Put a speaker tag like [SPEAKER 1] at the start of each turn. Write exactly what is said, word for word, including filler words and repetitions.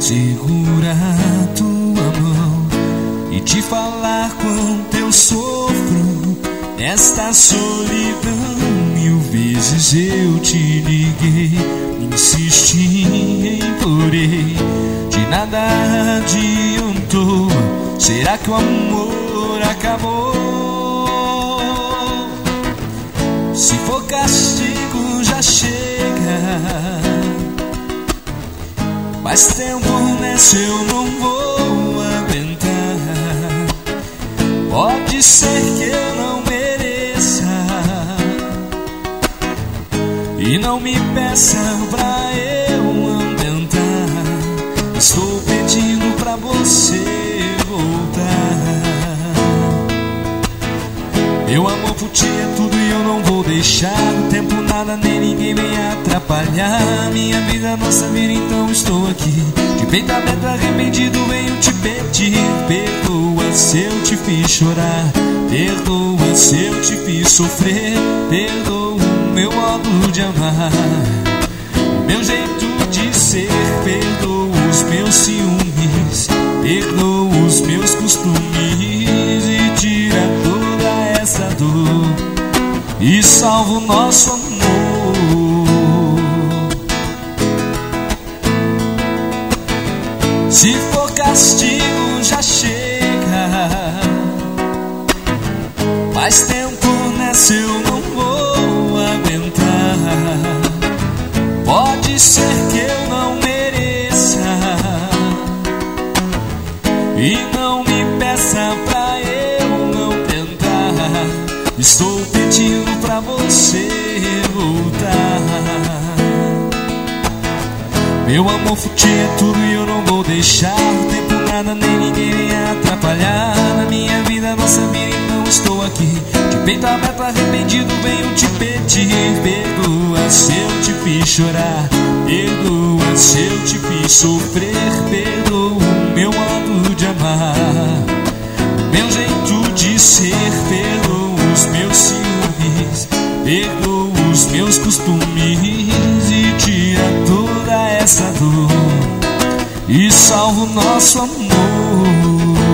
[SPEAKER 1] segurar tua mão e te falar quanto eu sofro nesta solidão. Mil vezes eu te liguei, insisti, implorei, de nada adiantou. Será que o amor acabou? Se for castigo já chega, mais tempo nessa eu não vou aguentar. Pode ser que eu não mereça e não me peça pra eu aumentar. Estou pedindo pra você voltar. Meu amor por ti é tudo e eu não vou deixar. O tempo nada nem ninguém vem atrapalhar minha vida, nossa vida, então estou aqui de peito aberto, arrependido, venho te pedir. Perdoa se eu te fiz chorar, perdoa se eu te fiz sofrer, perdoa o meu modo de amar, o meu jeito de ser, perdoa os meus ciúmes, perdoa os meus costumes e tira toda essa dor e salva o nosso amor. Se for castigo já chega, mais tempo nessa eu não vou aguentar. Pode ser que eu não mereça e não me peça pra eu não tentar. Estou pedindo pra você voltar. Meu amor por ti é tudo e eu não vou deixar. O tempo nada nem ninguém vem atrapalhar na minha vida, nossa vida, então estou aqui de peito aberto, arrependido, venho te pedir. Perdoa se eu te fiz chorar, perdoa se eu te fiz sofrer, perdoa o meu modo de amar, o meu jeito de ser, perdoa os meus ciúmes, perdoa os meus costumes e tira toda essa dor e salva o nosso amor.